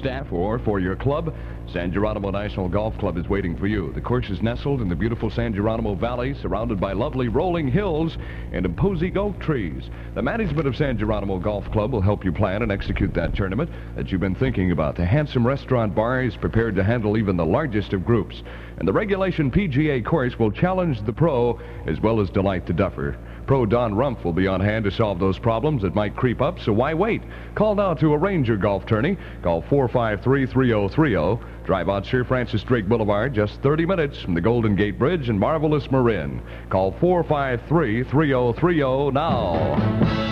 staff or for your club, San Geronimo National Golf Club is waiting for you. The course is nestled in the beautiful San Geronimo Valley, surrounded by lovely rolling hills and imposing oak trees. The management of San Geronimo Golf Club will help you plan and execute that tournament that you've been thinking about. The handsome restaurant bar is prepared to handle even the largest of groups. And the regulation PGA course will challenge the pro as well as delight the duffer. Pro Don Rumpf will be on hand to solve those problems that might creep up, so why wait? Call now to arrange your golf tourney. Call 453-3030. Drive out Sir Francis Drake Boulevard, just 30 minutes from the Golden Gate Bridge and Marvelous Marin. Call 453-3030 now.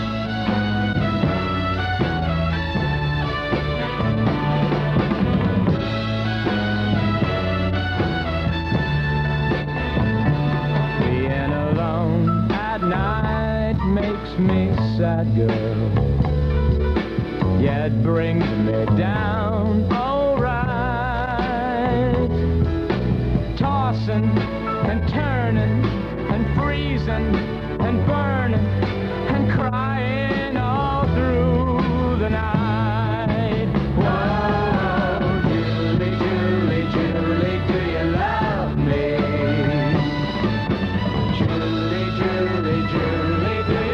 Me sad girl, yeah, it brings me down alright, tossing and turning and freezing and burning and crying all through the night. Whoa, Julie, Julie, Julie, do you love me? Julie, Julie, Julie, do you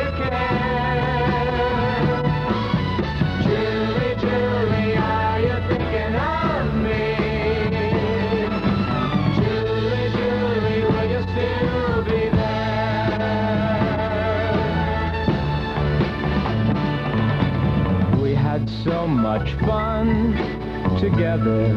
so much fun together.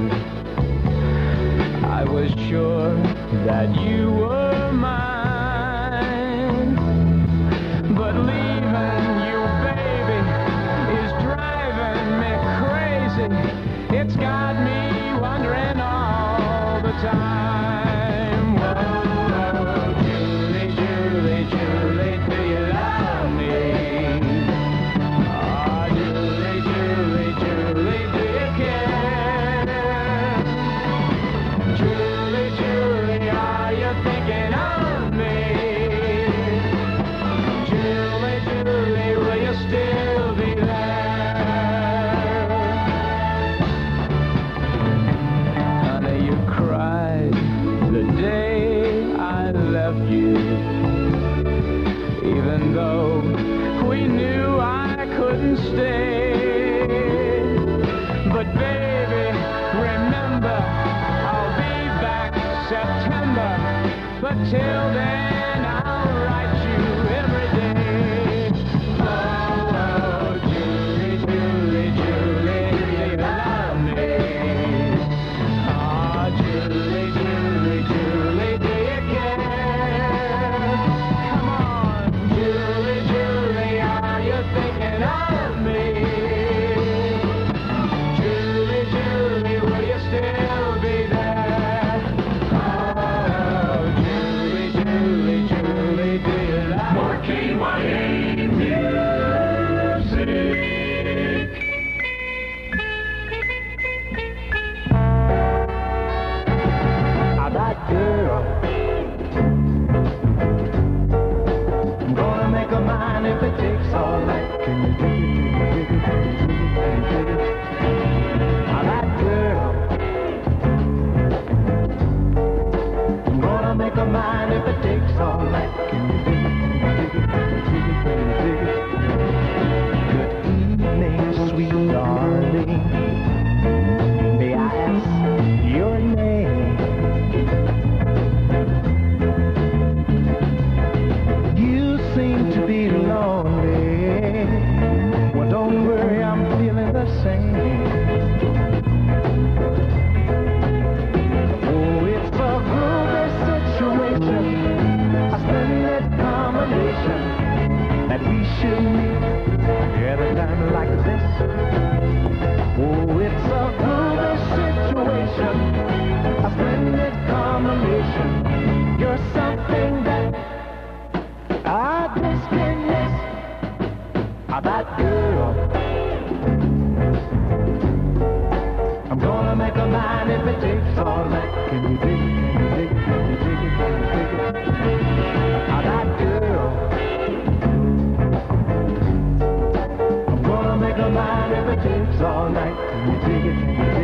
I was sure that you were mine, but leaving you, baby, is driving me crazy. It's got me wondering all the time. Whoa, Julie, Julie, Julie, do you love me? Even though we knew I couldn't stay, but baby, remember, I'll be back September, but till then I'll write you every day. Oh, oh, Julie, Julie, Julie, do you love me? Oh, Julie, Julie, Julie, do you care? Thinking of me, Julie, Julie, will you still be there? Oh, Julie, Julie, Julie, do you love more KYA music? That girl, I'm gonna make her mine if it takes all night. Can you dig it, dig it, dig it, dig it, dig it? That girl, I'm gonna make her mine if it takes all night. Can you dig it, dig it, dig it, dig it? Good evening, sweet darling. May I ask your name? You seem to be lonely. Well, don't worry, I'm feeling the same. Oh, it's a groovy situation, a splendid combination, that we should meet at a time like this. Oh, it's a groovy situation, a splendid combination. You're something that I just can't miss. That girl, I'm gonna make a mine if it takes all night. Can you dig it, can you dig it, can you dig it, can you dig it? That girl, I'm gonna make a mine if it takes all night. Can you dig it, can you dig it?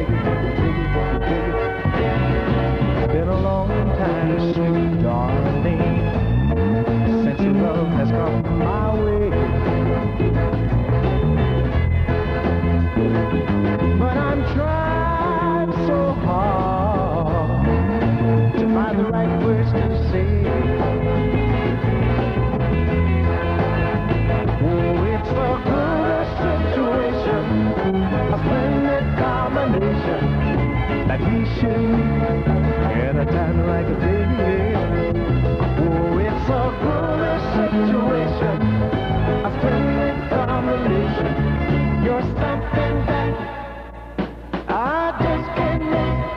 should meet at a time like this. Oh, it's a good situation, a splendid combination. You're something that I just can't miss.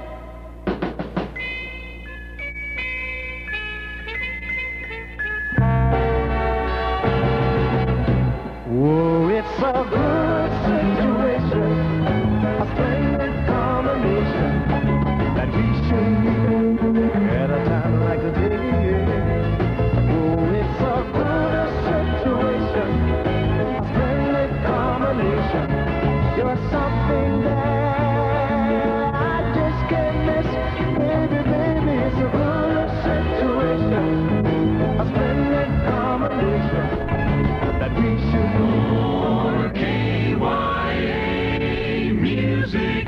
Oh, it's a good situation, a splendid combination, that we should meet at a time like today. Oh, it's a good situation, a splendid combination. You're something that I just can't miss. Baby, baby, it's a good situation, a splendid combination, that we should For KYA Music.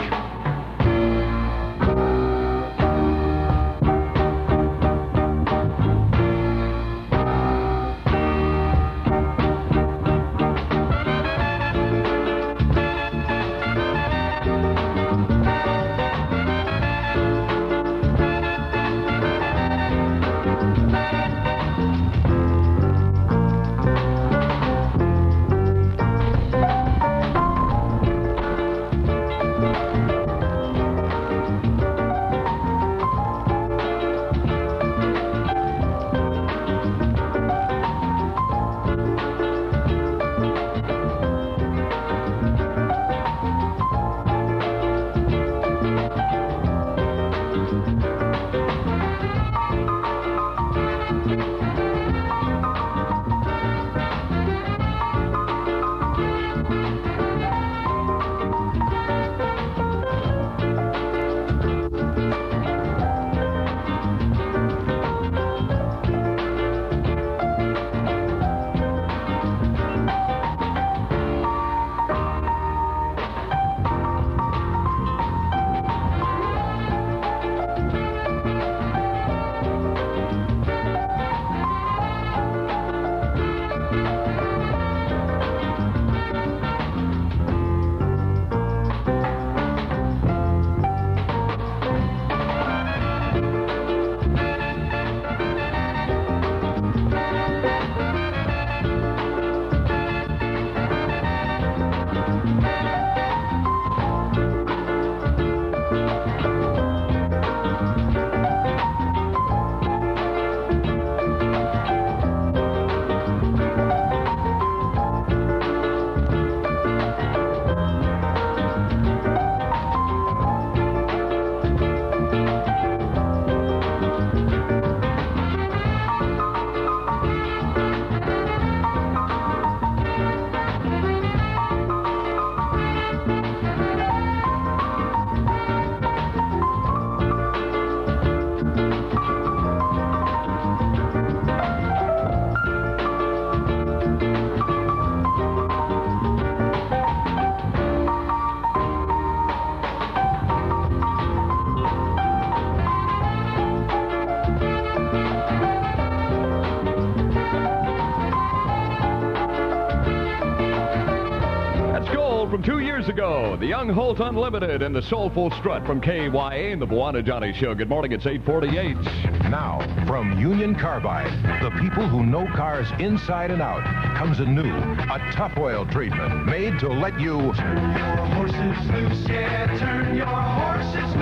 From 2 years ago, the Young Holt Unlimited and the Soulful Strut from KYA and the Bwana Johnny Show. Good morning, it's 8:48. Now, from Union Carbide, the people who know cars inside and out, comes a new, a tough oil treatment made to let you Turn your horses loose, yeah, turn your horses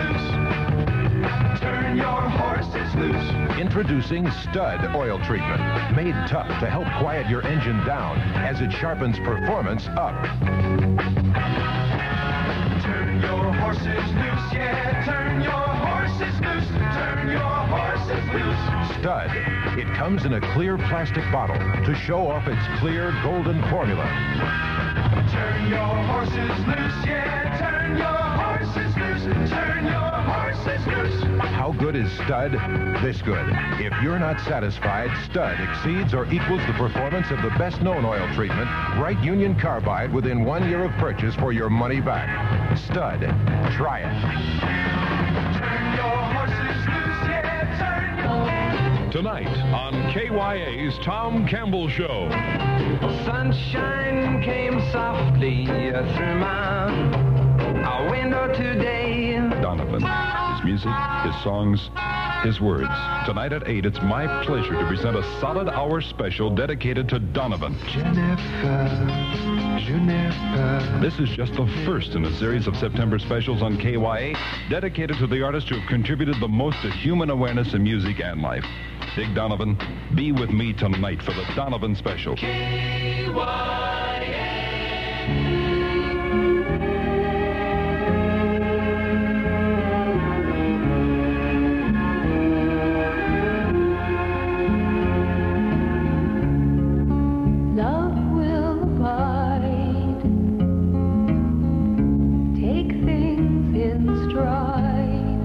loose. Turn your horses loose. Introducing Stud Oil Treatment, made tough to help quiet your engine down as it sharpens performance up. Turn your horses loose, yeah, turn your horses loose. Turn your horses loose. Stud. It comes in a clear plastic bottle to show off its clear golden formula. Turn your horses loose, yeah, turn your horses loose. Turn your horses loose. How good is Stud? This good. If you're not satisfied, Stud exceeds or equals the performance of the best-known oil treatment. Write Union Carbide within 1 year of purchase for your money back. Stud. Try it. Turn your horses loose, yeah, turn your... Tonight on KYA's Tom Campbell Show. Sunshine came softly through my window today. Don Donovan. His music, his songs, his words. Tonight at 8, it's my pleasure to present a solid hour special dedicated to Donovan. This is just the first in a series of September specials on KYA dedicated to the artists who have contributed the most to human awareness in music and life. Dig Donovan, be with me tonight for the Donovan Special. Love will abide, take things in stride.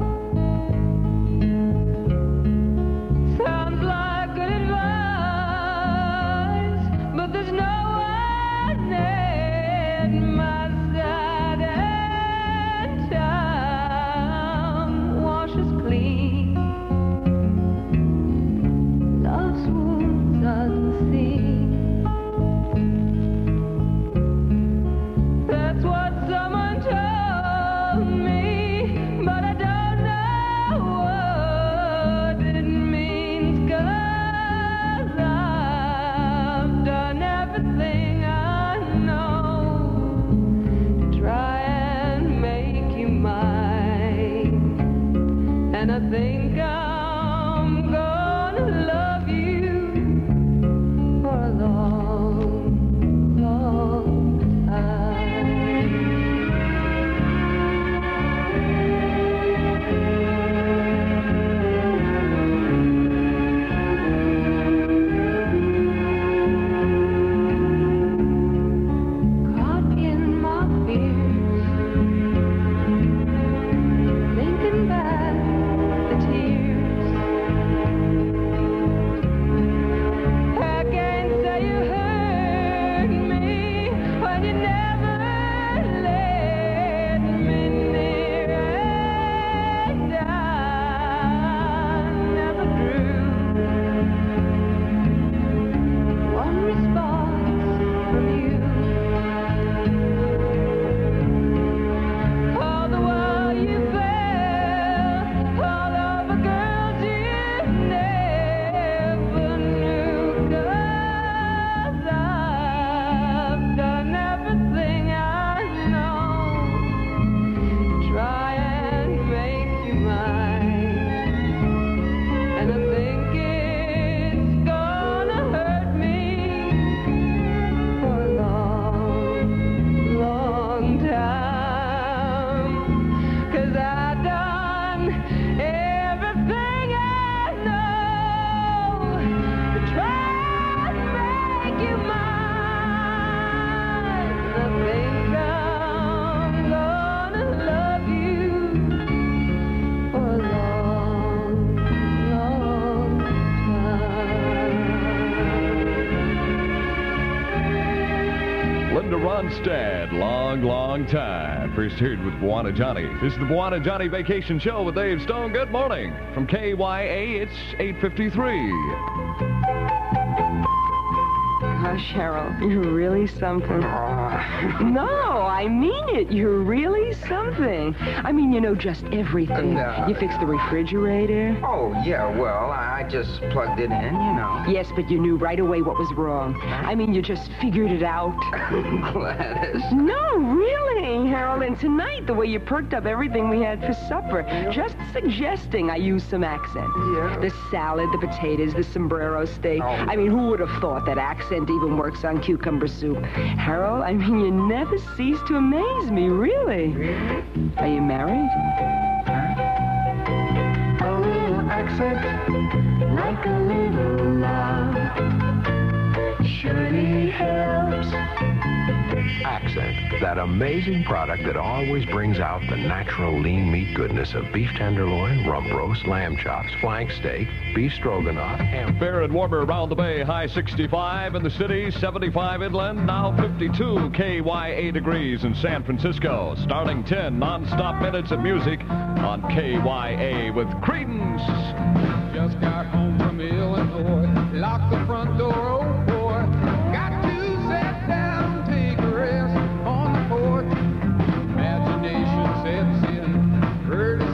Sounds like good advice, but there's no one at my side, and time washes clean love's wounds unseen. That's what someone told me, but I don't know what it means, 'cause I've done everything I know to try and make you mine, and I think I'm gonna love you for a long, long time. Caught in my fears, thinking back the tears. I can't say you hurt me when you never let me near, and I never drew one response from you. All the while you fell all over girls you never knew, 'cause I've done everything I know to try and make you mine, and I think it's gonna hurt me for a long, long time, 'cause I've done everything I know to try and make you mine. I think I'm gonna love you for a long, long time. Linda Ronstadt, long, long time. First heard with Buana Johnny. This is the Buana Johnny Vacation Show with Dave Stone. Good morning. From KYA, it's 8:53. Gosh, Harold, you're really something. No, I mean it. You're really something. I mean, you know just everything. You fixed the refrigerator. Oh, yeah, well, I just plugged it in, you know. Yes, but you knew right away what was wrong. I mean, you just figured it out. Gladys. No, really, Harold. And tonight, the way you perked up everything we had for supper, just suggesting I use some accent. Yeah. The salad, the potatoes, the sombrero steak. Oh. I mean, who would have thought that accent even works on cucumber soup? Harold, I mean, you never cease to amaze me, really. Are you married? A little accent, like a little love, surely helps. Accent, that amazing product that always brings out the natural lean meat goodness of beef tenderloin, rump roast, lamb chops, flank steak, beef stroganoff, ham. Fair and warmer around the bay. High 65 in the city, 75 inland, now 52 KYA degrees in San Francisco. Starting 10 non-stop minutes of music on KYA with Creedence. Just got home from Illinois, locked the front door, oh boy. Got to sit down, take a rest on the porch. Imagination sets in, early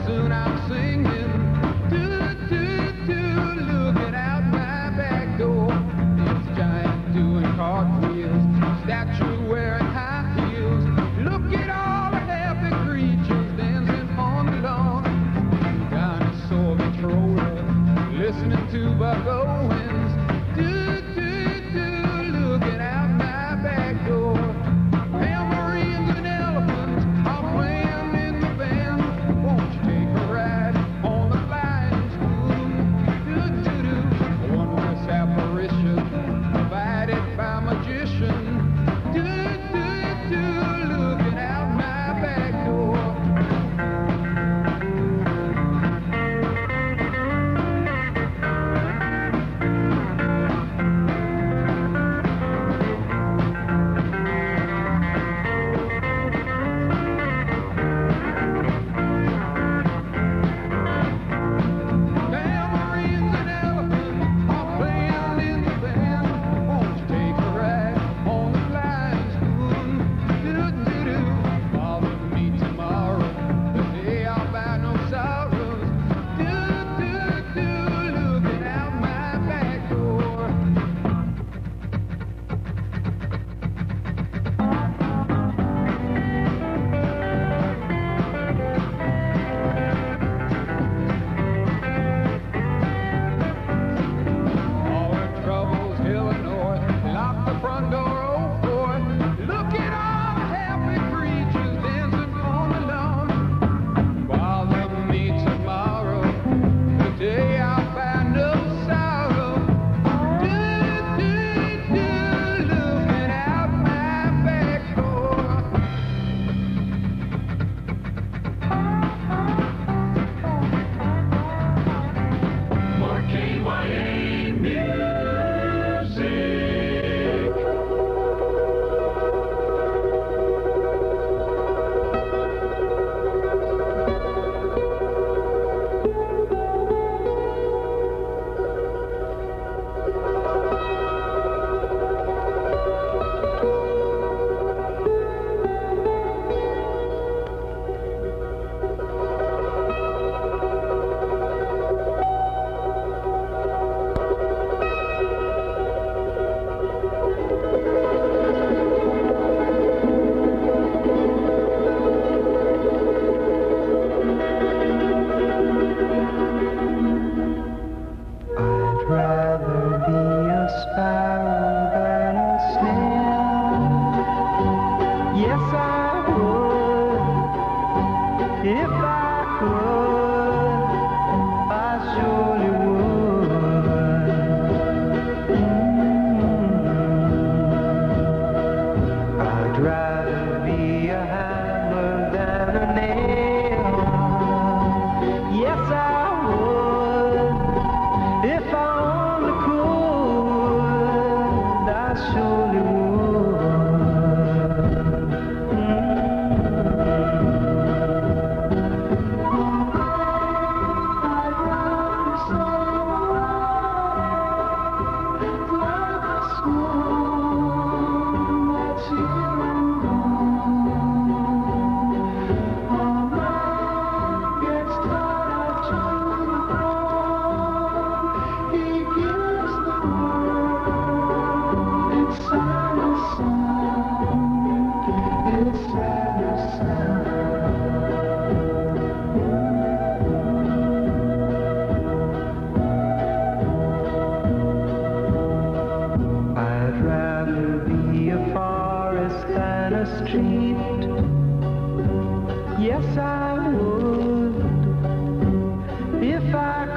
Yes, I would. If I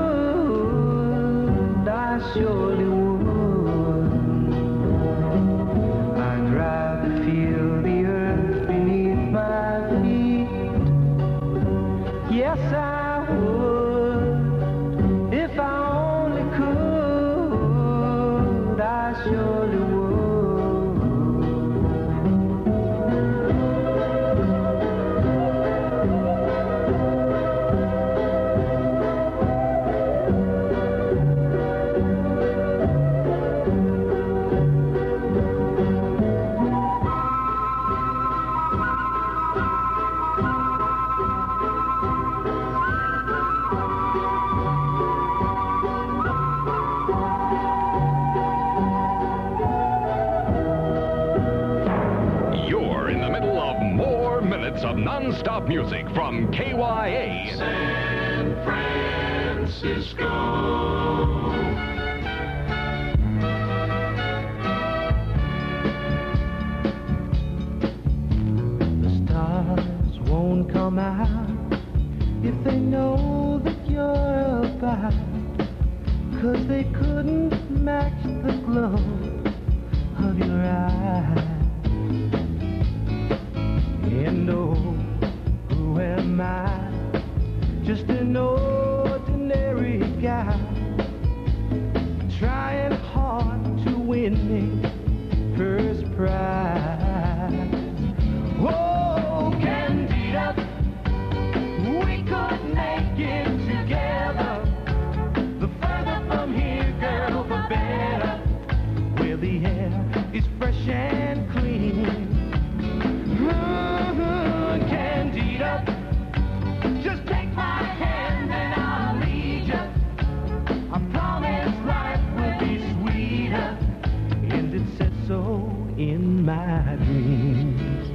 could, I surely would. I'd rather feel the earth beneath my feet. Yes, I would. If I only could, I surely would. You're in the middle of more minutes of non-stop music from KYA. San Francisco. The stars won't come out if they know that you're about, 'cause they couldn't match the glow of your eyes. And oh, who am I? Just an ordinary guy, trying hard to win me first prize. Oh, Candida, we could make it together. The further from here, girl, the better. Where the air is fresh and clean. Candida, just take my hand and I'll lead you. I promise life will be sweeter, and it said so in my dreams.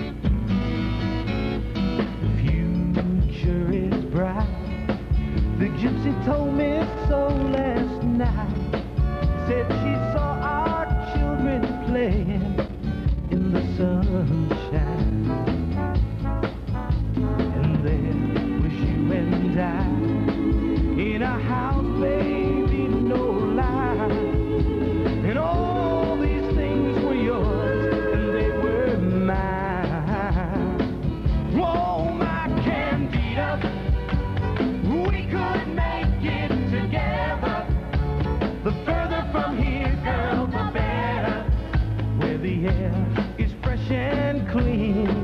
The future is bright. The gypsy told me so last night. Said she saw our children playing in the sunshine. And there was you and I in a house, baby, no lie. And all these things were yours and they were mine. Oh, my Candida, we could make it together. The further from here, girl, the better. Where the air is fresh and clean.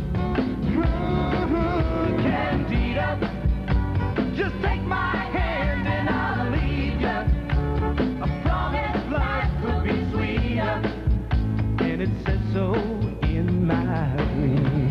Candida, just take my hand and I'll lead you. I promise life will be sweeter, and it says so in my dreams.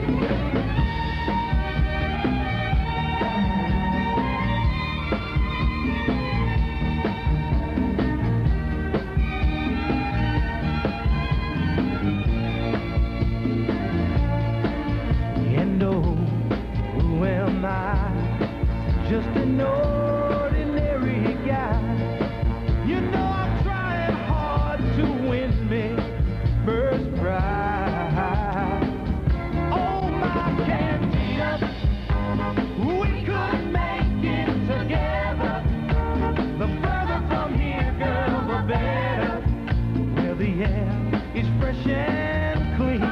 And oh, who am I? Just an ordinary guy. You know I'm trying hard to win me first prize. Oh, my Candida, we could make it together. The further from here, girl, the better. Where the air is fresh and clean.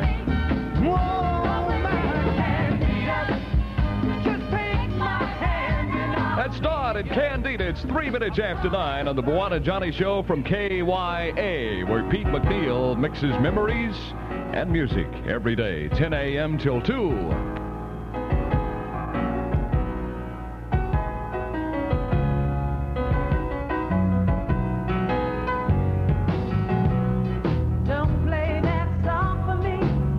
That's Dawn and Candida. It's 3 minutes after 9 on the Bwana Johnny Show from KYA, where Pete McNeil mixes memories and music every day, 10 a.m. till 2. Don't play that song for me,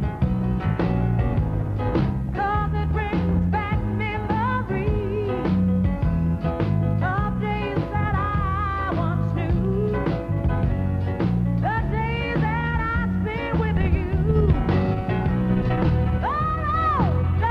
'cause it brings back memories of days that I once knew, the days that I spent with you. Oh,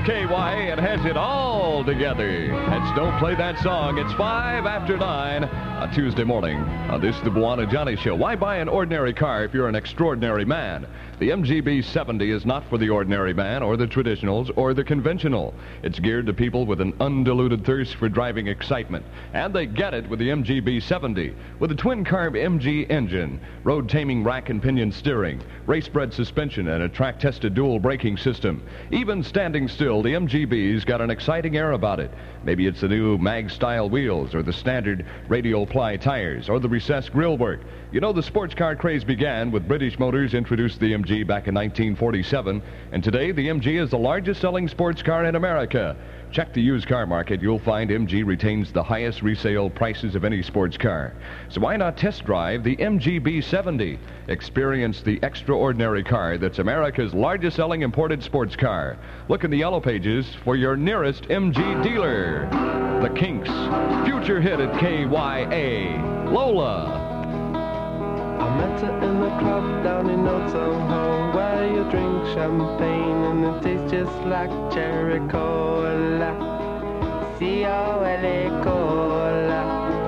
KYA and has it all together. That's Don't Play That Song. It's 5 after 9 on Tuesday morning. This is the Buwana Johnny Show. Why buy an ordinary car if you're an extraordinary man? The MGB 70 is not for the ordinary man or the traditionals or the conventional. It's geared to people with an undiluted thirst for driving excitement. And they get it with the MGB 70. With a twin-carb MG engine, road-taming rack and pinion steering, race-bred suspension, and a track-tested dual braking system. Even standing still, the MGB's got an exciting air about it. Maybe it's the new mag-style wheels or the standard radial-ply tires or the recessed grillwork. You know, the sports car craze began with British Motors introduced the MG back in 1947, and today the MG is the largest selling sports car in America. Check the used car market. You'll find MG retains the highest resale prices of any sports car. So why not test drive the MGB 70? Experience the extraordinary car that's America's largest selling imported sports car. Look in the yellow pages for your nearest MG dealer. The Kinks. Future hit at KYA. Lola. I met her in the club down in Old Soho, where you drink champagne and it tastes just like cherry cola. C-O-L-A cola.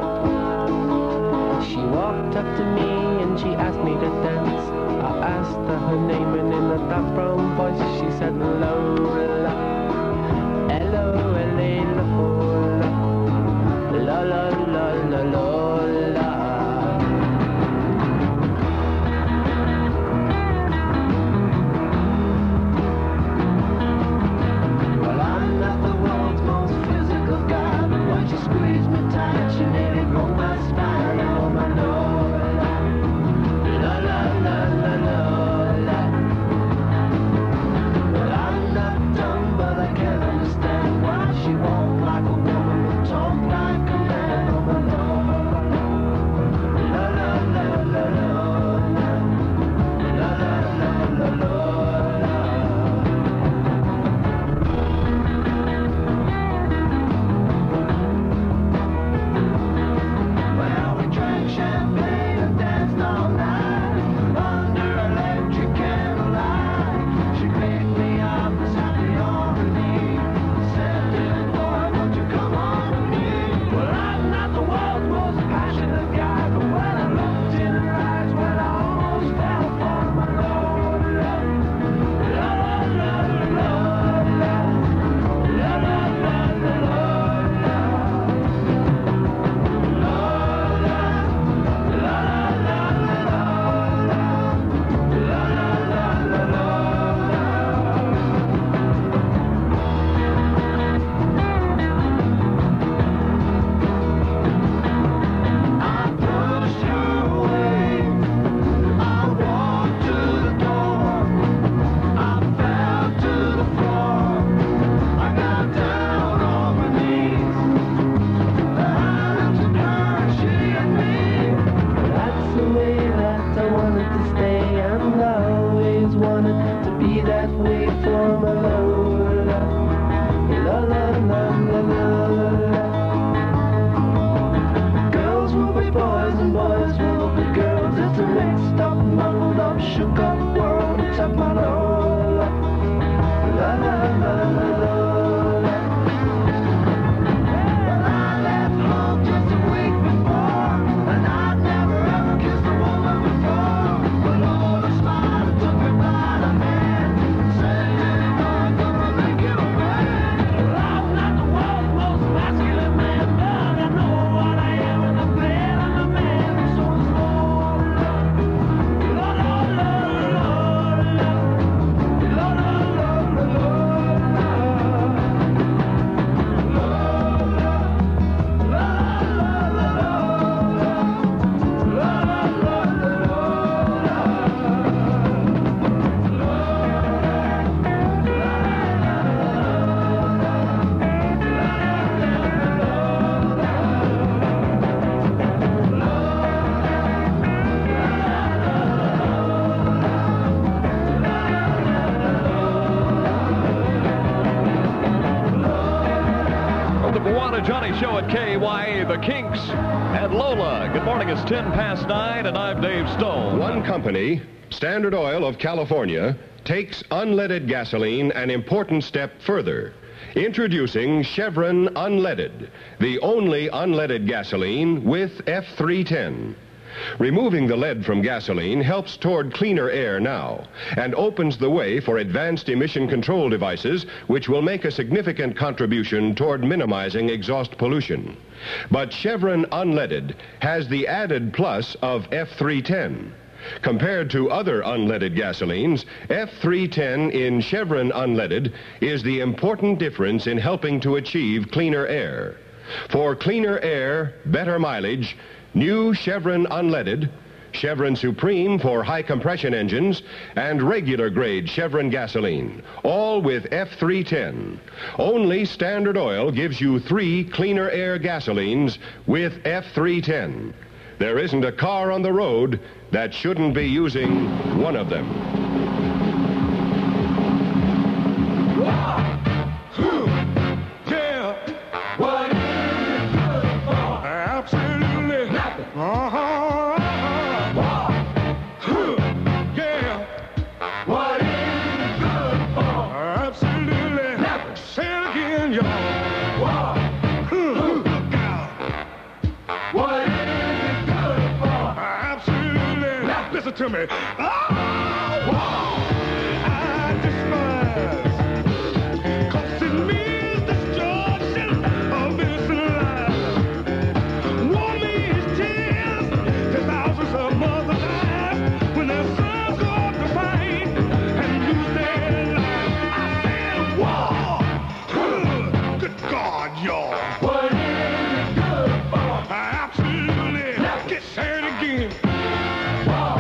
She walked up to me and she asked me to dance. I asked her her name and in a dark brown voice she said Lola. L-O-L-A Lola. La-la-la-la-la-la. Squeeze me tight, she nearly broke my spine. Oh, my Lola, la la la la la la. Well, I'm not dumb, but I can't understand why she walk like a woman but talk like a man. Oh, my Lola, la la la la la la la la la la. Johnny Show at KYA, the Kinks, and Lola. Good morning, it's 10 past 9, and I'm Dave Stone. One company, Standard Oil of California, takes unleaded gasoline an important step further. Introducing Chevron Unleaded, the only unleaded gasoline with F310. Removing the lead from gasoline helps toward cleaner air now and opens the way for advanced emission control devices which will make a significant contribution toward minimizing exhaust pollution. But Chevron Unleaded has the added plus of F310. Compared to other unleaded gasolines, F310 in Chevron Unleaded is the important difference in helping to achieve cleaner air. For cleaner air, better mileage, new Chevron Unleaded, Chevron Supreme for high compression engines, and regular grade Chevron gasoline, all with F310. Only Standard Oil gives you 3 cleaner air gasolines with F310. There isn't a car on the road that shouldn't be using one of them. Yeah, what is it good for? Absolutely nothing. Yeah, what is it good for? Absolutely nothing. Say it again, y'all. Look out. What is it good for? Absolutely nothing. Listen to me. I despise. 'Cause it means destruction of innocent lives. War means tears to thousands of mothers' lives when their sons go off to fight and lose their lives. I said war. Good God, y'all. What is it good for? Absolutely. Get say it again. War.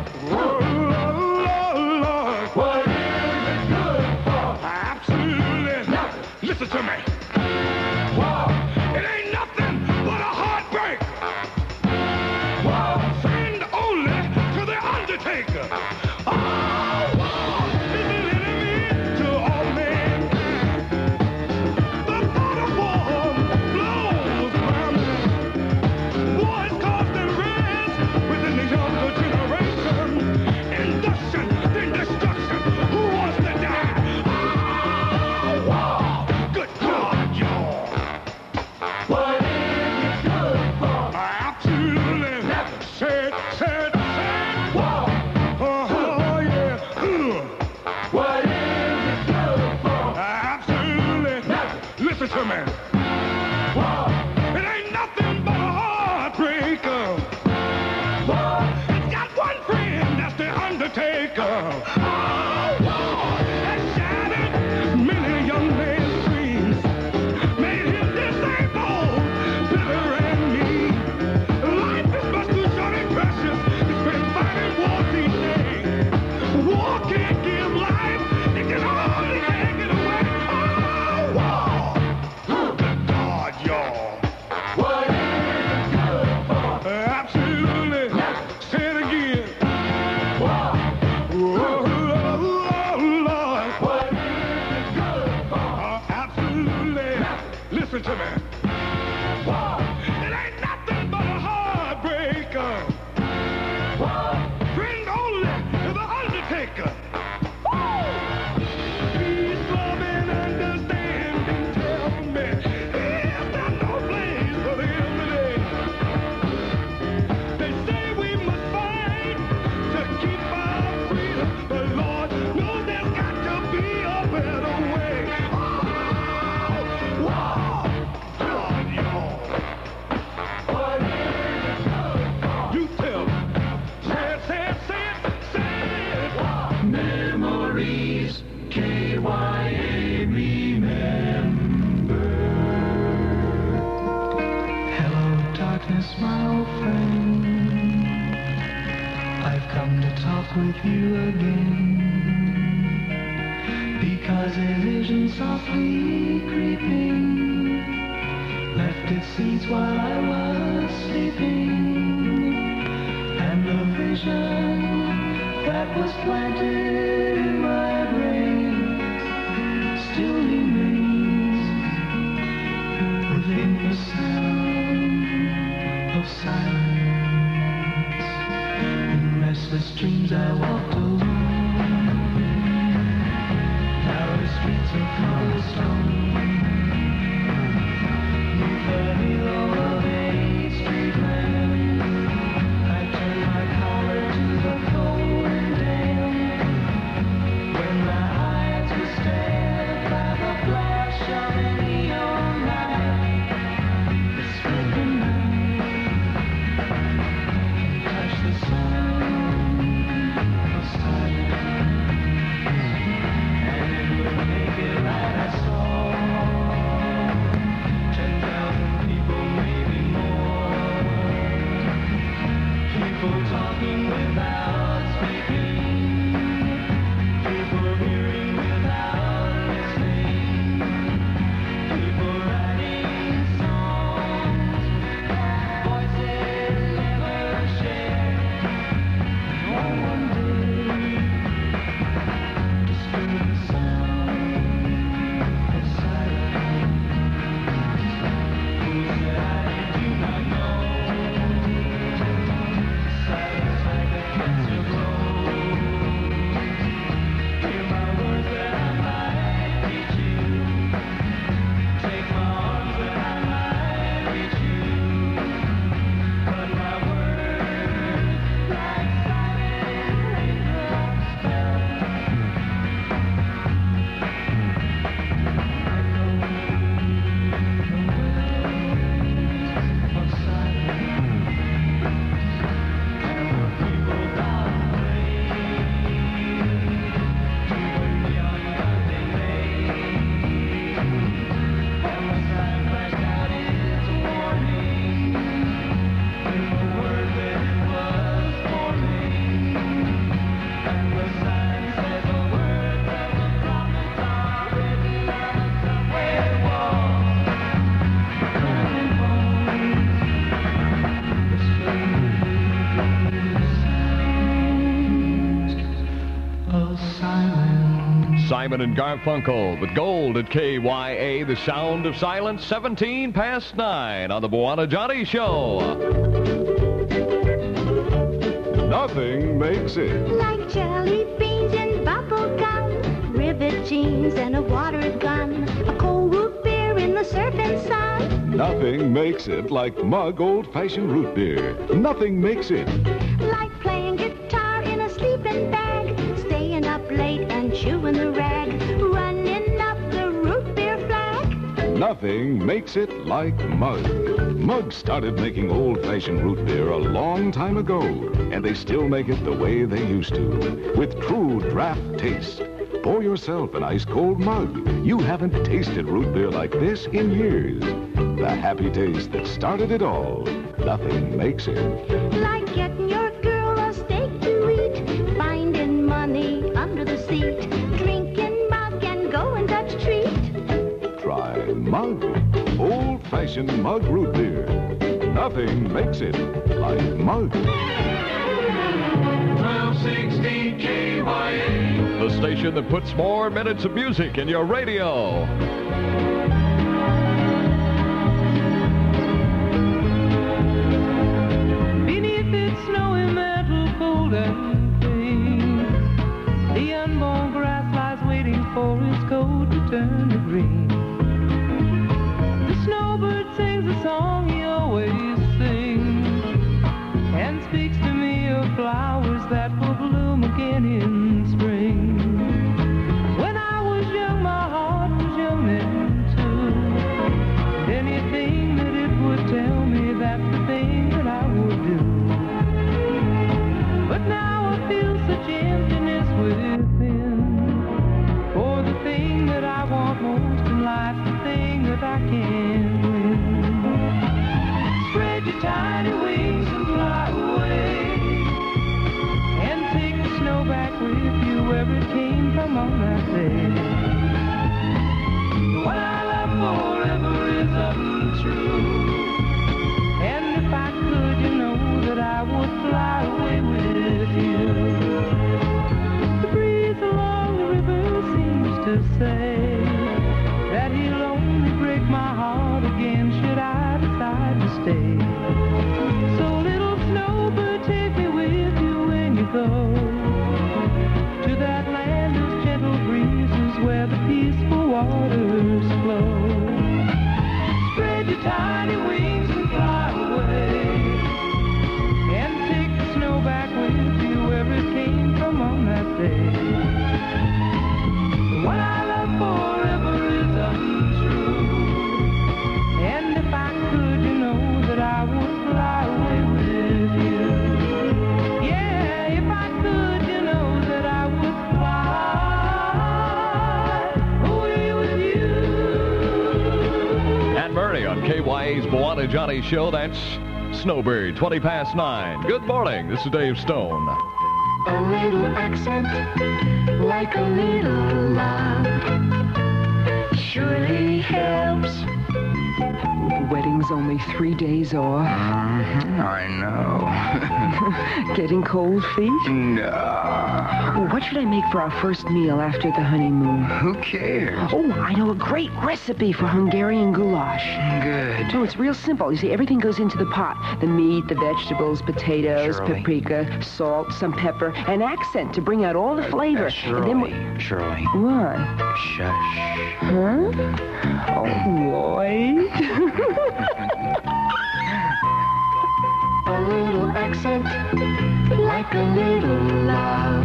Lord. What is it good for? Absolutely nothing. Listen to me. Wow. It ain't nothing but a heartbreak. Wow. Friend only to the undertaker. Oh, wow. It's an enemy to all mankind. The thought of war blows my mind. War is causing rage within the younger generation. Induction, then destruction. Who wants to die? Oh, wow. Good God, y'all. What is it good for? Absolutely nothing. Say it. Wow. Oh, yeah. What is it good for? Absolutely nothing. Listen to me. Wow. It ain't nothing but a heartbreaker. Wow. It's got one friend, that's the undertaker. Oh, wow. That shattered many young men's dreams. Made him disabled, bitter and mean. Life is much too short and precious. It's been fighting wars each day. War can't give life. It can only take it away. Oh, wow. Good God, y'all. What is it good for? Absolutely. Say it again. Wow. Lord. What is it good for? Absolutely. Listen to me. Wow. It ain't nothing but a heartbreaker. Wow. Friend only to the undertaker. Peace, love, and understanding tell me, is there no place for them today? They say we must fight to keep our freedom, but Lord knows there's got to be a better way. Oh, wow. God, y'all. What is it good for? You tell me. Say it. Wow. Memories, KYA, remember. Hello, darkness, my old friend. I've come to talk with you again. Because a vision softly creeping left its seeds while I was sleeping. And the vision that was planted in my brain still remains within the sound of silence. In restless dreams I walked alone, Simon and Garfunkel with Gold at KYA, the sound of silence, 17 past 9 on the Bwana Johnny Show. Nothing makes it like jelly beans and bubble gum, rivet jeans and a water gun, a cold root beer in the surfing sun. Nothing makes it like mug old-fashioned root beer. Nothing makes it like playing guitar in a sleeping bag, staying up late and chewing the rag, running up the root beer flag. Nothing makes it like Mug. Mug started making old-fashioned root beer a long time ago, and they still make it the way they used to, with true draft taste. Pour yourself an ice-cold Mug. You haven't tasted root beer like this in years. The happy taste that started it all. Nothing makes it like getting your girl a steak to eat, finding money under the seat, drinking Mug and going Dutch treat. Try Mug. Old-fashioned Mug root beer. Nothing makes it like Mug. 1260 KYA. The station that puts more minutes of music in your radio. Beneath its snowy mantle, cold and clean, the unborn grass lies waiting for its coat to turn to green. The snowbird sings a song he always sings, and speaks to me of flowers that will bloom again in spring. When I was young, my heart was young then too. Anything that it would tell me, that's the thing that I would do. But now I feel such emptiness within, for the thing that I want most in life, the thing that I can't win. Spread your tiny wings and fly away, and take the snow back with you where it came from on that day. What I love forever is untrue, and if I could, you know that I would fly away with you. The breeze along the river seems to say that he'll only break my heart again should I decide to stay. So little snowbird, take me with you when you go to that land of gentle breezes Johnny Show. That's Snowbird, 20 past 9. Good morning. This is Dave Stone. A little accent, like a little love, surely helps. The wedding's only 3 days off. I know. Getting cold feet? No. What should I make for our first meal after the honeymoon? Who cares? Oh, I know a great recipe for Hungarian goulash. Good. Oh, it's real simple. You see, everything goes into the pot. The meat, the vegetables, potatoes, Shirley. paprika, salt, some pepper, and accent to bring out all the flavor. Shirley. And then Shirley. what? Shush. Huh? Oh, boy. A little accent, like a little love,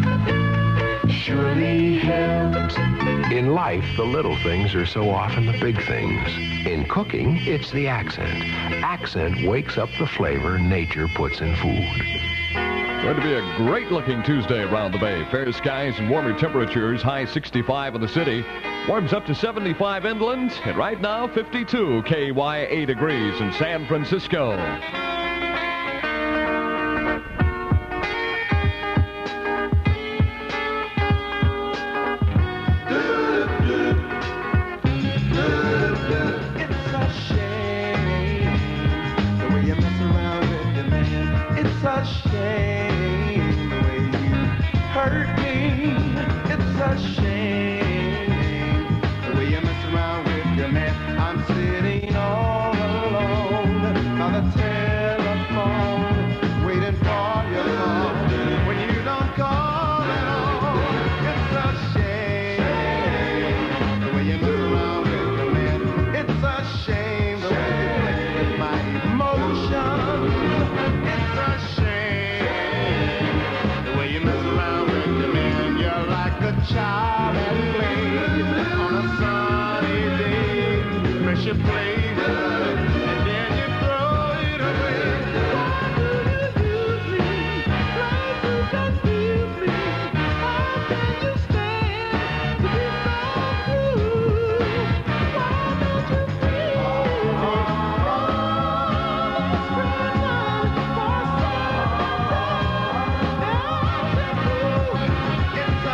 surely helps. In life, the little things are so often the big things. In cooking, it's the accent. Accent wakes up the flavor nature puts in food. Going to be a great-looking Tuesday around the Bay. Fair skies and warmer temperatures. High 65 in the city. Warms up to 75 inland. And right now, 52 KYA degrees in San Francisco. It's a shame the way you mess around with your man. It's a shame the way you hurt me. It's a shame the way you mess around with your man. I'm sitting all alone on the telephone, waiting for your call. When you don't call at all, it's a shame the way you mess around with your man. It's a shame the way you play with my emotions. It's a shame the way you mess around with your man. You're like a child at play on a sunny day. Pressure plays and then you throw it away. Why do you use me? Try to confuse me. How can you stand to be so cruel? Why don't you feel it's a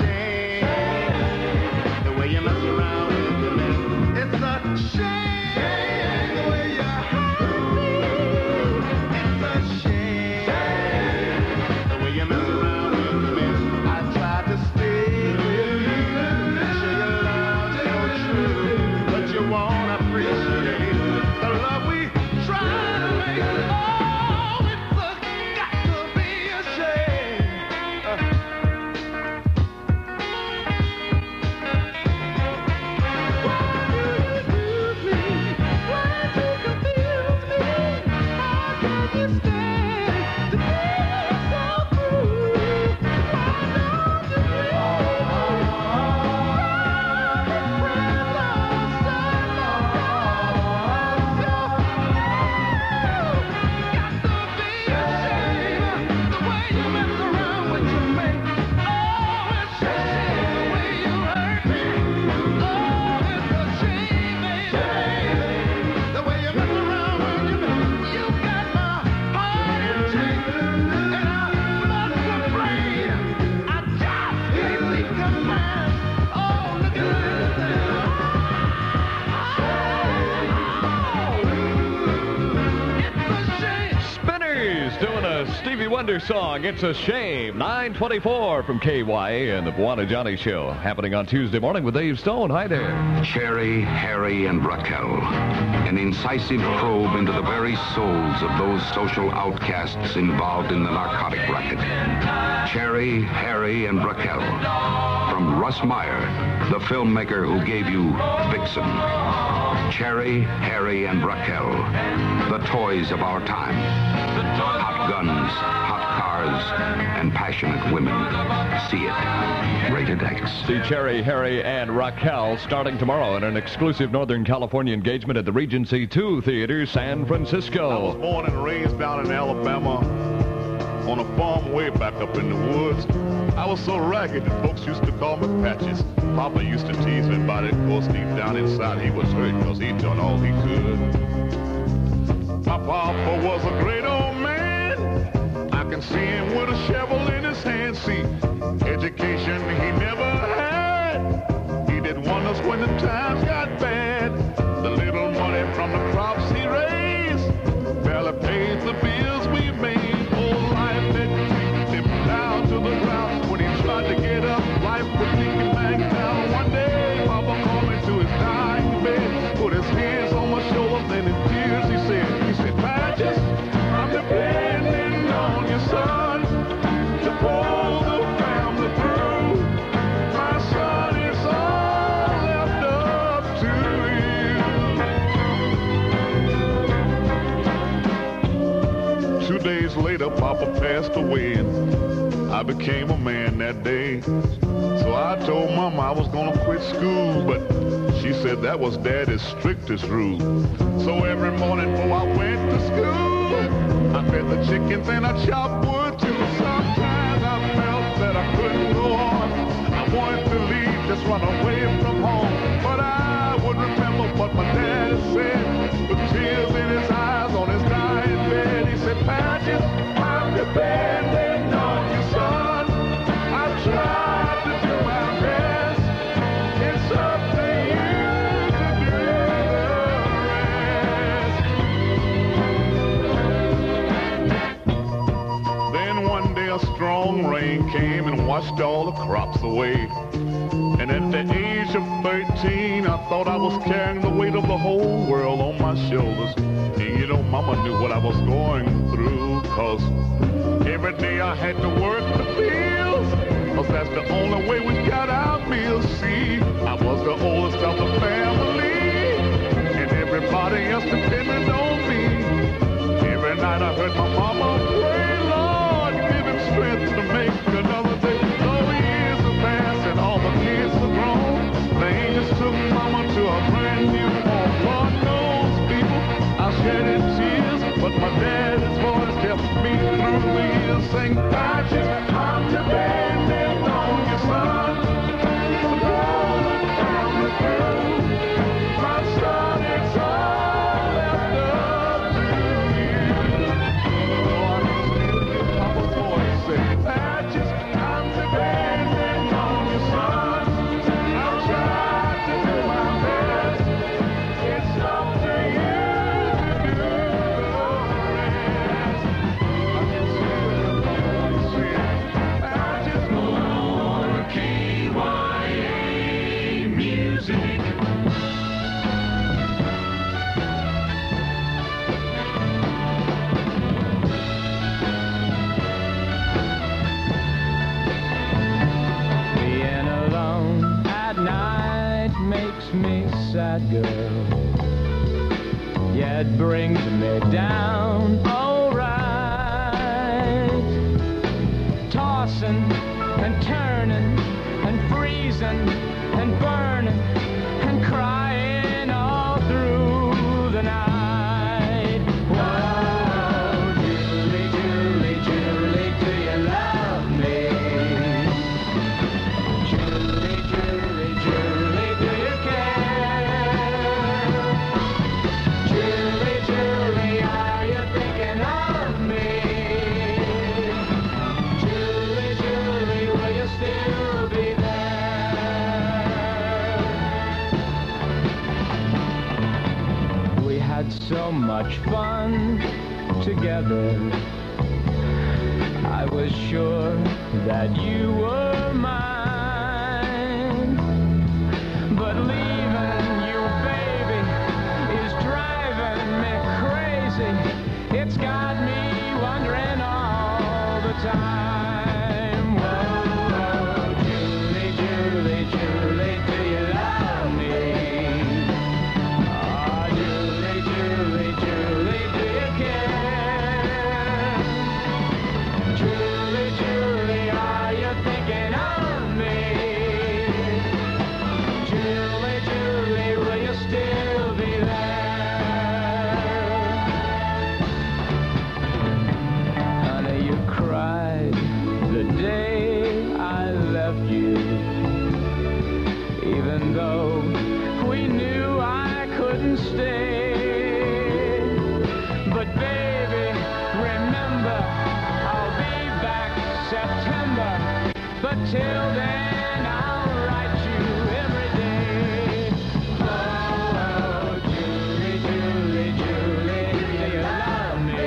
shame the way you mess around with the men. It's a shame the way you hurt me. It's a shame the way you mess around with the men. I tried to stay with you, show your love so true, but you won't appreciate the love we try to make. Oh, it's got to be a shame. Spinners doing a Stevie Wonder song. It's a shame. 9:24 from KYA and the Buana Johnny Show. Happening on Tuesday morning with Dave Stone. Hi there. Cherry, Harry, and Raquel. An incisive probe into the very souls of those social outcasts involved in the narcotic racket. Cherry, Harry, and Raquel. From Russ Meyer, the filmmaker who gave you Vixen. Cherry, Harry, and Raquel. The toys of our time. Hot guns, hot cars, and passionate women. See it. Rated X. See Cherry, Harry, and Raquel starting tomorrow in an exclusive Northern California engagement at the Regency 2 Theater, San Francisco. I was born and raised down in Alabama on a farm way back up in the woods. I was so ragged that folks used to call me Patches. Papa used to tease me about it. Of course, deep down inside, he was hurt because he'd done all he could. papa was a great old man. I can see him with a shovel in his hand. See, education he never had. He did wonders when the times got bad. The little money from the crops he raised barely paid the bills we made. Oh, life had kicked him down to the ground. When he tried to get up, life would take him back down. One day, Papa called me to his dying bed, put his hands on my shoulders, and in tears he said, Patches, I'm depending on your son to pull the family through. My son, it's all left up to you. 2 days later, Papa passed away, and I became a man that day. So I told Mama I was gonna quit school, but she said that was Daddy's strictest rule. So every morning before I went to school, I fed the chickens and I chopped wood too. Sometimes I felt that I couldn't go on. I wanted to leave, just run away from home. But I would remember what my daddy said, with tears in his eyes on his dying bed. He said, Patches, I'm depending on you, son. I've tried to do my best. It's up to you to do the rest. Then one day a strong rain came and washed all the crops away. And at the age of 13, I thought I was carrying the weight of the whole world on my shoulders. And you know, Mama knew what I was going through, 'cause every day I had to work the fields, 'cause that's the only way we got our meals. See, I was the oldest of the family, and everybody else depended on me. Every night I heard my mama pray, Lord, give him strength to make another day. Though years have passed and all the kids are grown, the angels took Mama to a brand new home. Lord knows, people, I shedded tears, but my daddy's voice kept me through the years. Sing, Patches, I'm depending on your son. My son, it's all left up to you. Oh, I can still hear Papa's voice say, Patches, I'm depending on your son. I've tried to do my best. It's up to you to do the rest. I can still hear Papa say, Patches, more KYA music. Being alone at night makes me sad, girl. Yet brings me down alright. Tossing and turning and freezing and burning and crying all through the night. Whoa, Julie, Julie, Julie, do you love me? Julie, Julie, Julie, do you care? Julie, Julie, are you thinking of me? Julie, Julie, will you still be there? We had so much fun together. I was sure that you were mine. But leaving you, baby, is driving me crazy. It's got me wondering all the time. Whoa, Julie, Julie, Julie, do you love me? Ah, Julie, Julie, Julie, do you care? Julie, Julie, are you thinking but till then I'll write you every day. Oh, Julie, Julie, Julie, do you love me?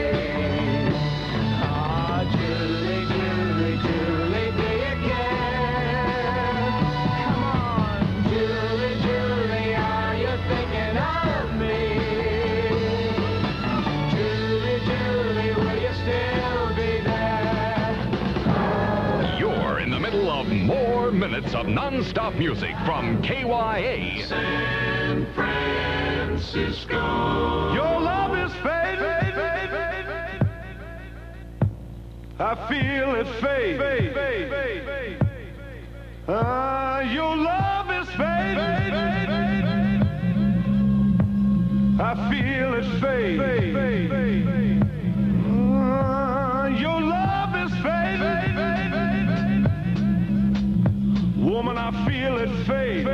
Oh, Julie, Julie, Julie, do you care? Come on, Julie, Julie, are you thinking of me? Julie, Julie, will you still be there? You're in the middle of more minutes of non-stop music from KYA. San Francisco. Your love is fading. I feel it fade. Your love is fading. I feel it fade. Your love is fading. Woman, I feel it fade.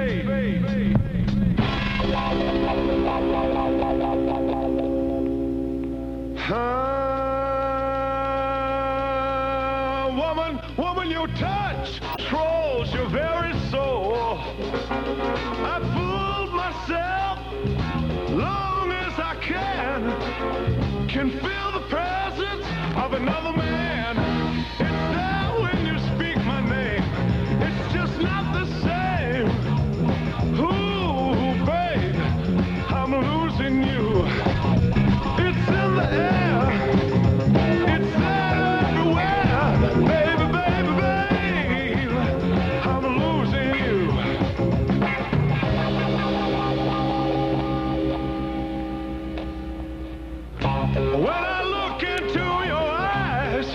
Woman, your touch controls your very soul. I fooled myself long as I can feel the presence of another man. It's there when you speak my name. It's just not the same. Ooh, babe, I'm losing you. It's in the air. It's there everywhere. Baby, baby, babe, I'm losing you. When I look into your eyes,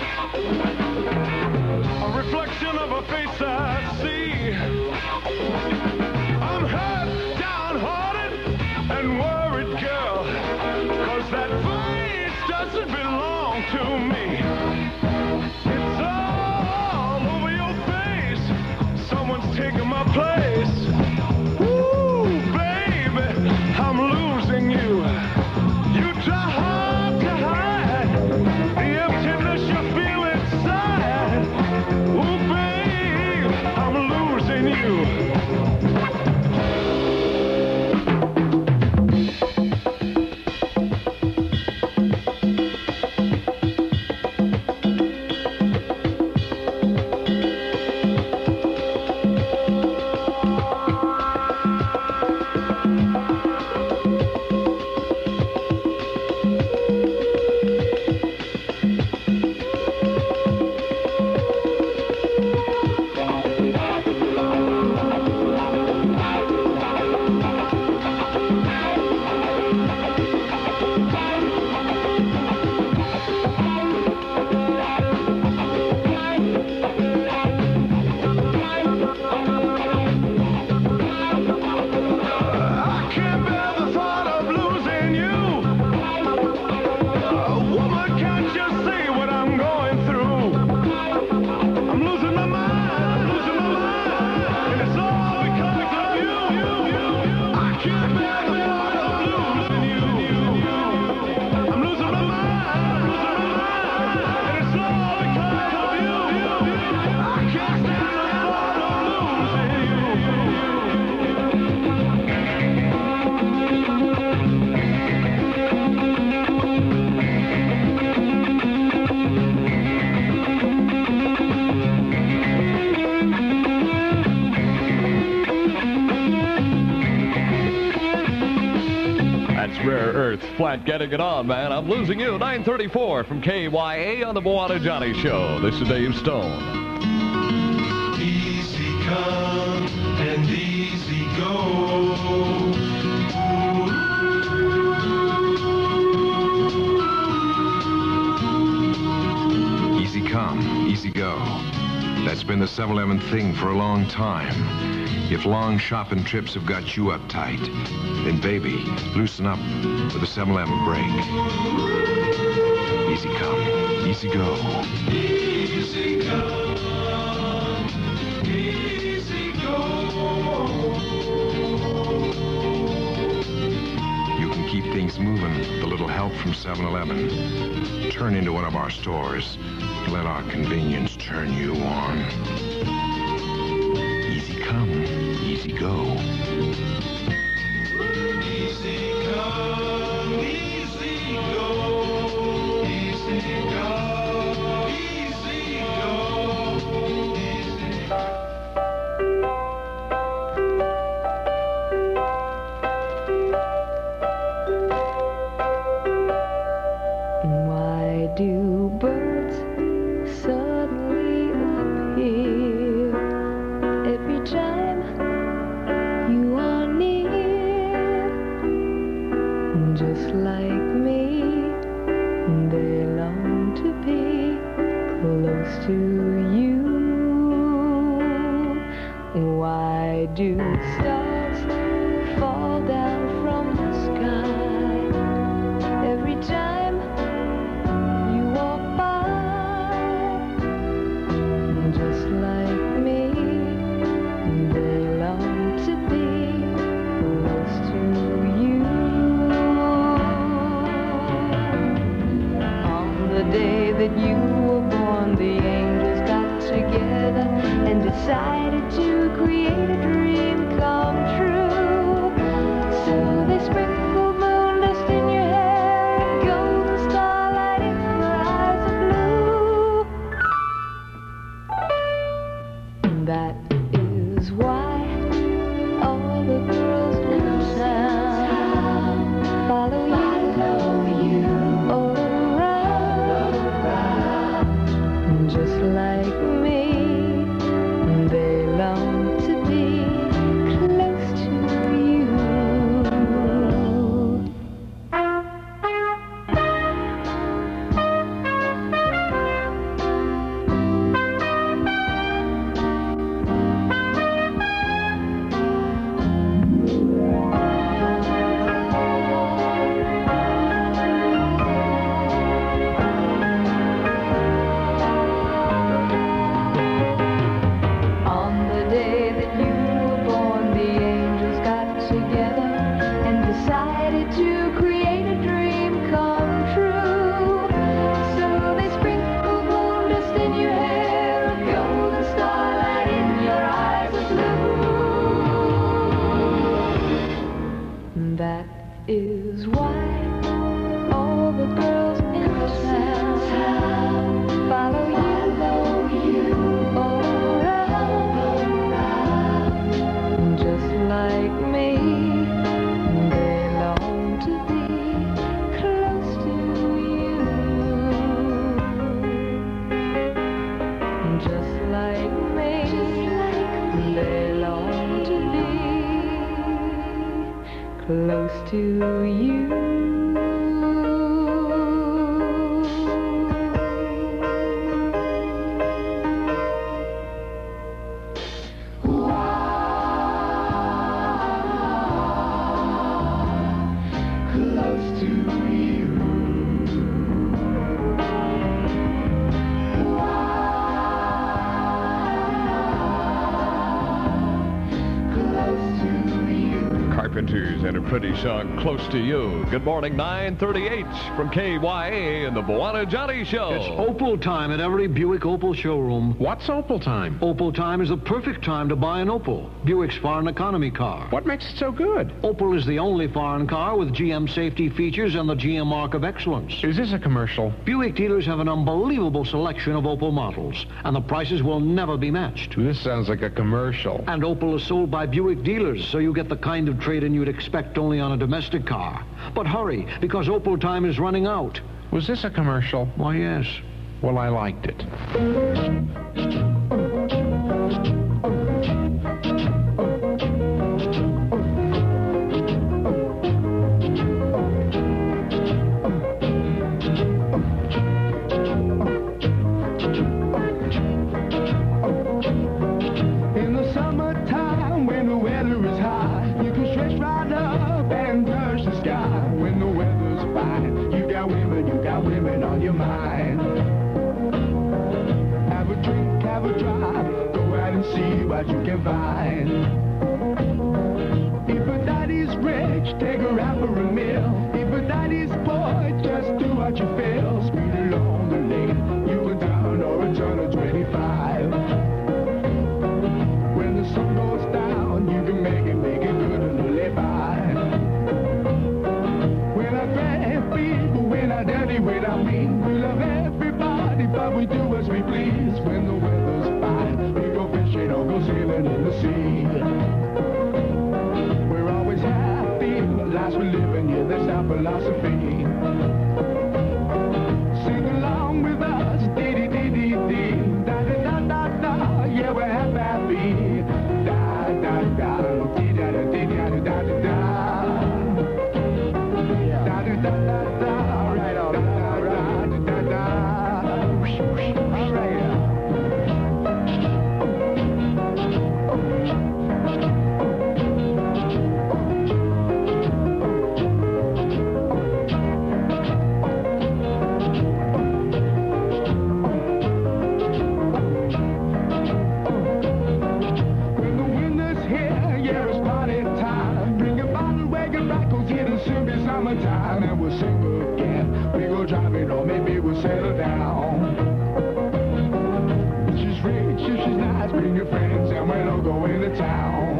a reflection of a face I see. I'm hurt, downhearted, and worried, girl, 'cause that face doesn't belong to me. It's all over your face. Someone's taking my place. Ooh, baby, I'm losing you. You try hard to hide the emptiness you feel inside. Ooh, babe, I'm losing you. Rare Earth, Flat getting it on, man. I'm losing you. 9:34 from KYA on the Moana Johnny Show. This is Dave Stone. Easy come and easy go. Easy come, easy go. That's been the 7-Eleven thing for a long time. If long shopping trips have got you uptight, then baby, loosen up with a 7-Eleven break. Easy come, easy go. Easy come, easy go. You can keep things moving with a little help from 7-Eleven. Turn into one of our stores. Let our convenience turn you on. Easy come, easy go. Easy come, easy go. Easy come, easy go. Easy come. Why do birds suddenly appear every time you are near? Just like me, they long to be close to you. Why do stars fall down from the sky every time you walk by? Just like me, they long to be close to you. On the day that you were born, the angels got together and decided to create a dream come true. So they sprinkled moon dust in your hair and golden starlight in your eyes of blue. That is why all the girls in town follow you all around. Just like me, they long to be close to you. On the day that you were born, the angels got together and decided to create a dream come true. So they sprinkled moon dust in your hair, a golden starlight in your eyes of blue. That is why all the girls in town follow you all around. Just like me, they long to be close to you. Just like me, they long to be close to you. Close to you. Close to you. Carpenters and a pretty song, Close to You. Good morning, 9:38 from KYA and the Bwana Johnny Show. It's Opal time at every Buick Opal showroom. What's Opal time? Opal time is the perfect time to buy an Opal, Buick's foreign economy car. What makes it so good? Opal is the only foreign car with GM safety features and the GM mark of excellence. Is this a commercial? Buick dealers have an unbelievable selection of Opal models, and the prices will never be matched. This sounds like a commercial. And Opal is sold by Buick dealers, so you get the kind of trade-in you'd expect only on a domestic car. But hurry, because Opal time is running out. Was this a commercial? Why, yes. Well, I liked it. In the summertime, when the weather is high, you can stretch right up and touch the sky. When the weather's fine, you got women on your mind. Have a drink, have a drive, go out and see what you can find. If a daddy's rich, take her out for a meal. If a daddy's poor, just must be pleased when the weather's fine. We go fishing or go sailing in the sea. We're always happy, lives we're living, yeah, that's our philosophy. Sing along with us, dee-dee-dee-dee-dee, da-da-da-da-da, yeah, we're happy, da-da-da, dee-da-da-dee-da-da-da-da, da-da-da-da-da, right on, da-da-da-da-da, all right. Summertime and we'll sing again. We go driving or maybe we'll settle down. She's rich, she's nice, bring your friends and we'll all go into town.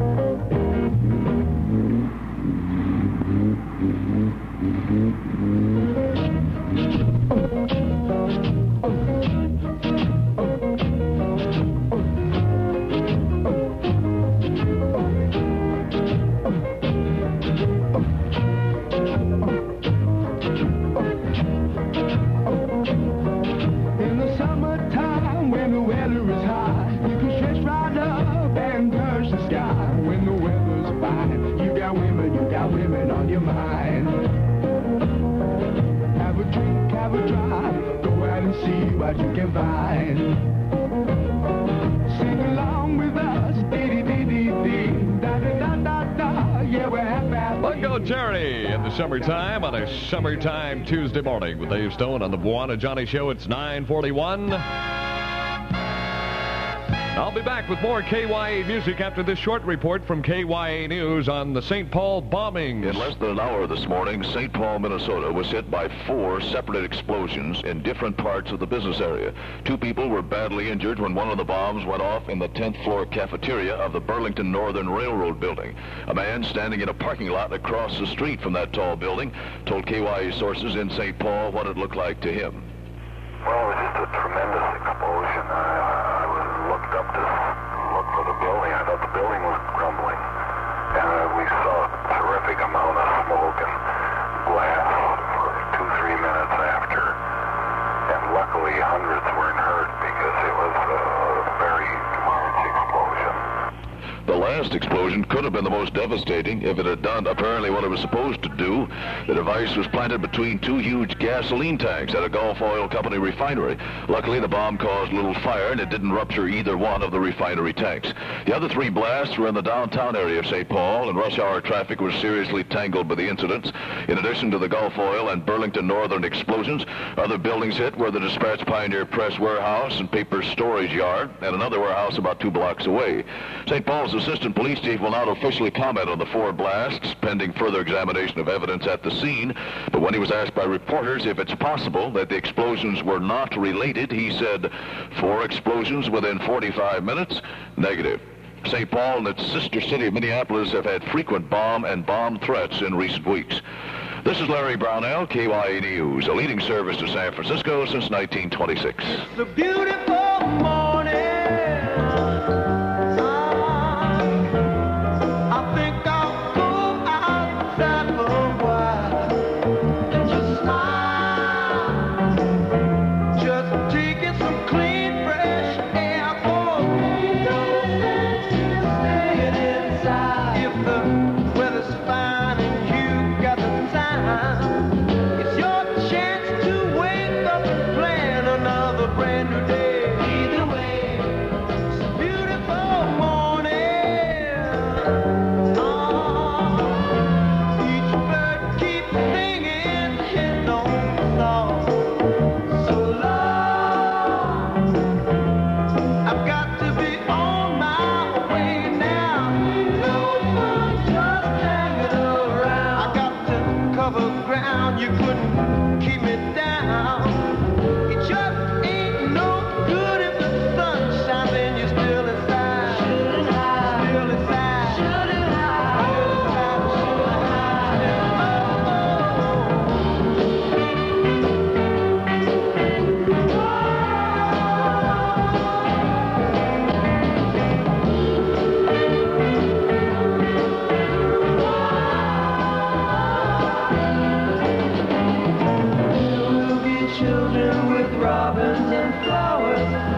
Women on your mind. Have a drink, have a drive, go out and see what you can find. Sing along with us, dee-dee-dee-dee-dee, da-da-da-da-da, yeah, we're happy. Bungo Jerry in the summertime on a summertime Tuesday morning with Dave Stone on the Buwana Johnny Show. It's 9:41. I'll be back with more KYA music after this short report from KYA News on the St. Paul bombing. In less than an hour this morning, St. Paul, Minnesota was hit by 4 separate explosions in different parts of the business area. 2 people were badly injured when one of the bombs went off in the 10th floor cafeteria of the Burlington Northern Railroad building. A man standing in a parking lot across the street from that tall building told KYA sources in St. Paul what it looked like to him. Well, it was just a tremendous explosion. I looked up to look for the building. I thought the building was crumbling. And we saw a terrific amount of smoke and blast for 2-3 minutes after. And luckily, hundreds weren't hurt because it was a very large explosion. The last explosion could have been the most devastating if it had done apparently what it was supposed to do. The device was planted between 2 huge gasoline tanks at a Gulf Oil Company refinery. Luckily, the bomb caused little fire and it didn't rupture either one of the refinery tanks. The other 3 blasts were in the downtown area of St. Paul, and rush hour traffic was seriously tangled by the incidents. In addition to the Gulf Oil and Burlington Northern explosions, other buildings hit were the Dispatch Pioneer Press warehouse and paper storage yard, and another warehouse about 2 blocks away. St. Paul's assistant police chief will not officially comment on the 4 blasts, pending further examination of evidence at the scene. But when he was asked by reporters if it's possible that the explosions were not related, he said, 4 explosions within 45 minutes? Negative. St. Paul and its sister city of Minneapolis have had frequent bomb and bomb threats in recent weeks. This is Larry Brownell, KYA News, a leading service to San Francisco since 1926. It's a beautiful morning. Brand new day.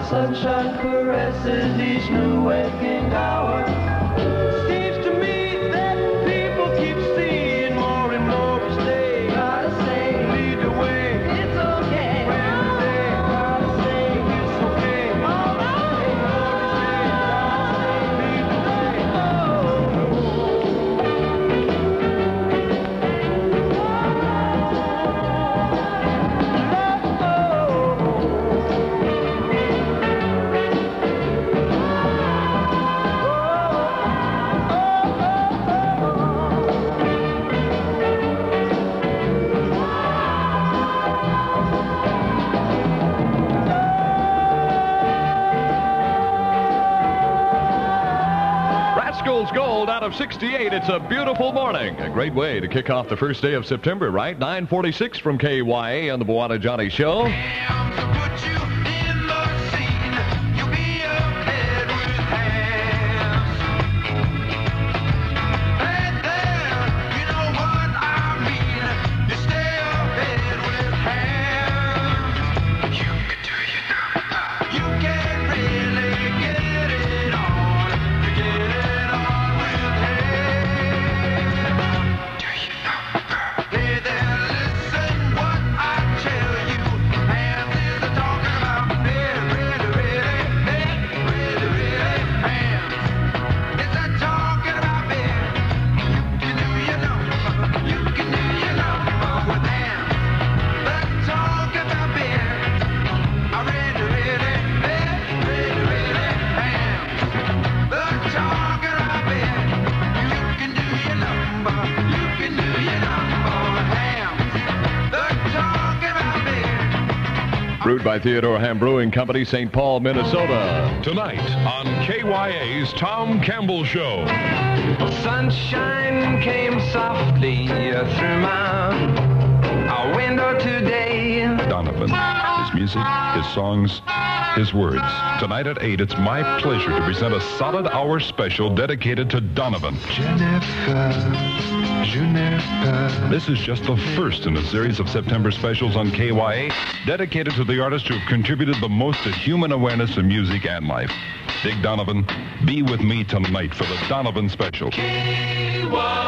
sunshine caresses each new waking hour. Seems to me that people keep seeing more and more each day. Gotta say, lead the way. It's okay. Wednesday, gotta say, it's okay. All right. Lead the way. Rascals Gold out of 68. It's a beautiful morning. A great way to kick off the first day of September, right? 9:46 from KYA on the Bwana Johnny Show. Brewed by Theodore Ham Brewing Company, St. Paul, Minnesota. Tonight on KYA's Tom Campbell Show. Sunshine came softly through my window today. Donovan. His music, his songs, his words. Tonight at 8, it's my pleasure to present a solid hour special dedicated to Donovan. This is just the first in a series of September specials on KYA dedicated to the artists who have contributed the most to human awareness in music and life. Dig Donovan, be with me tonight for the Donovan special. KYA.